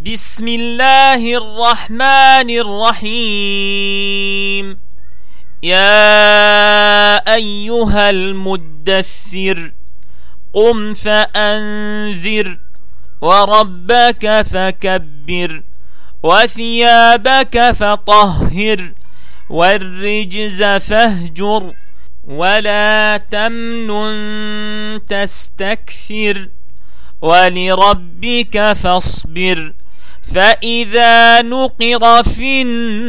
بسم الله الرحمن الرحيم. يا أيها المدثر قم فأنذر وربك فكبر وثيابك فطهر والرجز فاهجر ولا تمنن تستكثر ولربك فاصبر فإذا نقر في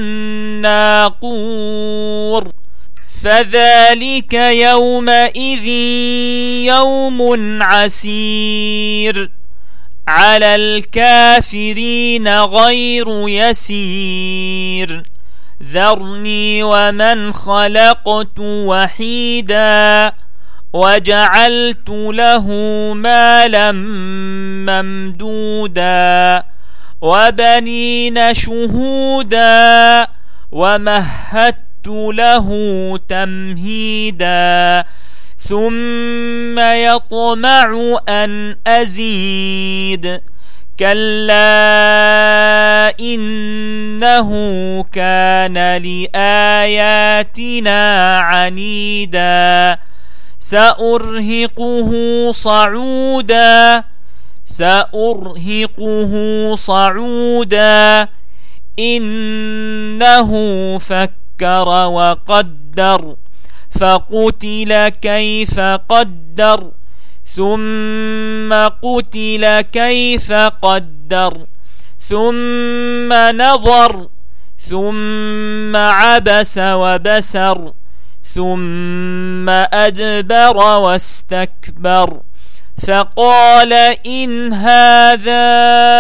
الناقور فذلك يومئذ يوم عسير على الكافرين غير يسير ذرني ومن خلقت وحيدا وجعلت له مالا ممدودا وبنين شهودا ومهدت له تمهيدا ثم يطمع أن أزيد كلا إنه كان لآياتنا عنيدا سأرهقه صعودا إنه فكر وقدر فقتل كيف قدر ثم قتل كيف قدر ثم نظر ثم عبس وبسر ثم أدبر واستكبر فقال إن هذا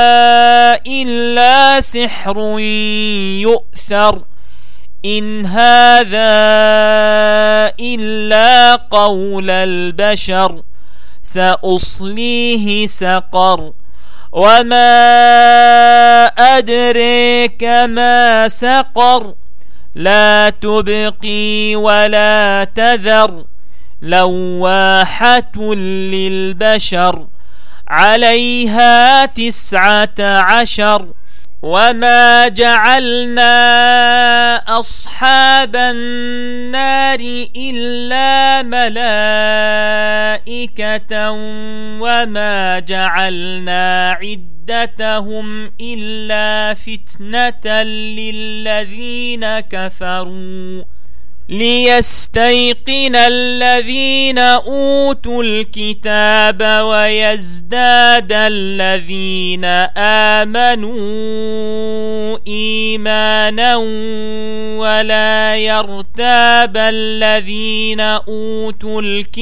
إلا سحر يؤثر إن هذا إلا قول البشر سأصليه سقر وما أدريك ما سقر لا تبقي ولا تذر لواحة للبشر عليها 19 وما جعلنا أصحاب النار إلا ملائكة وما جعلنا عدتهم إلا فتنة للذين كفروا ليستيقن الذين أوتوا الكتاب ويزداد الذين آمنوا إيمانا ولا يرتاب الذين أوتوا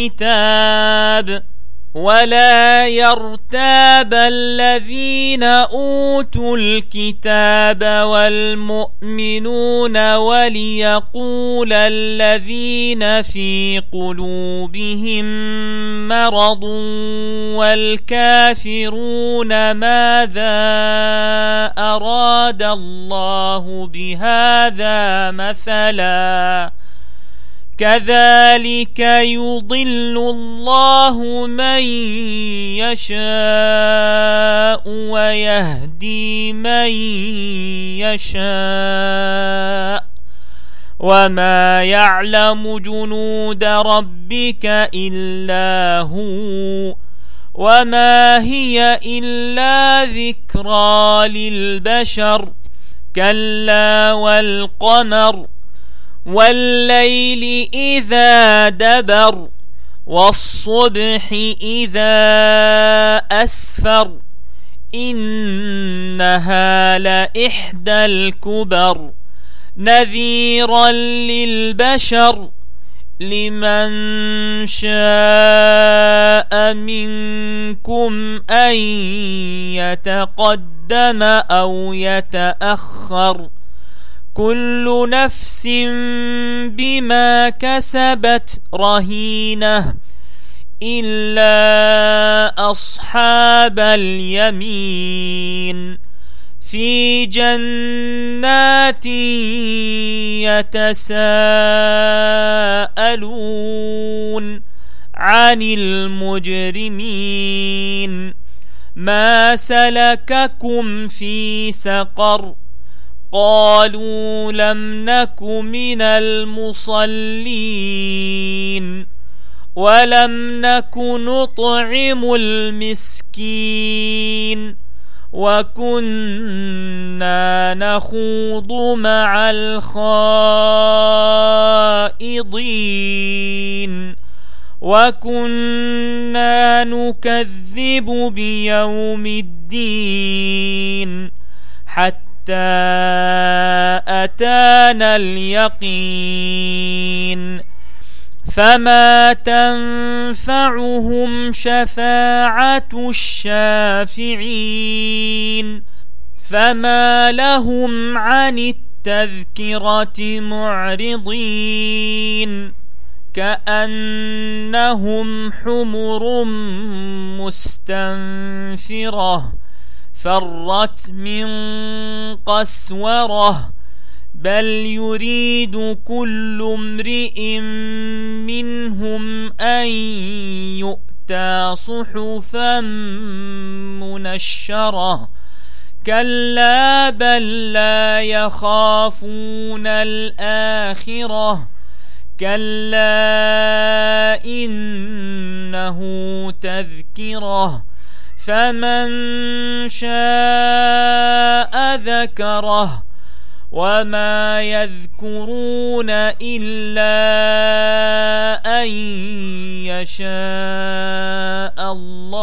الكتاب والمؤمنون وليقول الذين في قلوبهم مرض والكافرون ماذا أراد الله بهذا مثلا كذلك يضل الله من يشاء ويهدي من يشاء وما يعلم جنود ربك إلا هو وما هي إلا ذكرى للبشر كلا والقمر والليل إذا دبر والصبح إذا أسفر إنها لإحدى الكبر نذيرا للبشر لمن شاء منكم أن يتقدم أو يتأخر كل نفس بما كسبت رهينة إلا أصحاب اليمين في جنات يتساءلون عن المجرمين ما سلككم في سقر قالوا لم نك من المصلين ولم نك نطعم المسكين وكنا نخوض مع الخائضين وكنا نكذب بيوم الدين حتى أتانا اليقين فما تنفعهم شفاعة الشافعين فما لهم عن التذكرة معرضين كأنهم حمر مستنفرة فرت من قسورة بل يريد كل امرئ منهم أن يؤتى صحفا منشرة كلا بل لا يخافون الآخرة كلا إنه تذكرة فمن شاء ذكره وما يذكرون إلا أن يشاء الله